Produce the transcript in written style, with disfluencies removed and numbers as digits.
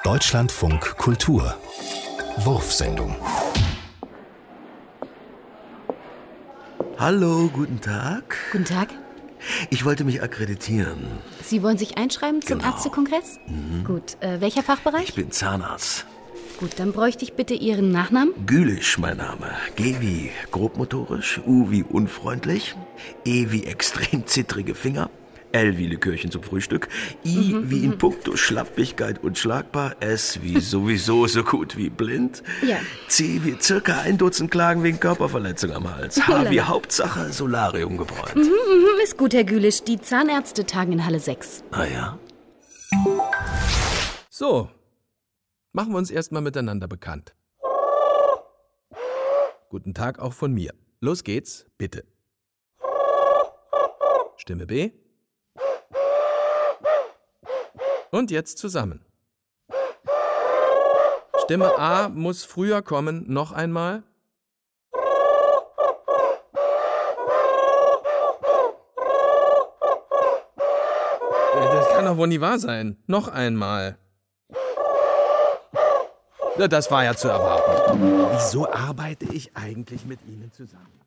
Deutschlandfunk Kultur Wurfsendung. Hallo, guten Tag. Guten Tag. Ich wollte mich akkreditieren. Sie wollen sich einschreiben zum Genau. Ärztekongress? Gut. Welcher Fachbereich? Ich bin Zahnarzt. Gut, dann bräuchte ich bitte Ihren Nachnamen. Gülisch, mein Name. G wie grobmotorisch, U wie unfreundlich, E wie extrem zittrige Finger, L wie Likörchen zum Frühstück, I wie in puncto Schlappigkeit unschlagbar, S wie sowieso so gut wie blind, Ja. C wie circa 1 Dutzend Klagen wegen Körperverletzung am Hals, H wie Hauptsache Solarium gebräunt. Ist gut, Herr Gülisch. Die Zahnärzte tagen in Halle 6. Ah ja? So, machen wir uns erstmal miteinander bekannt. Guten Tag auch von mir. Los geht's, bitte. Stimme B. Und jetzt zusammen. Stimme A muss früher kommen. Noch einmal. Das kann doch wohl nie wahr sein. Noch einmal. Ja, das war ja zu erwarten. Wieso arbeite ich eigentlich mit Ihnen zusammen?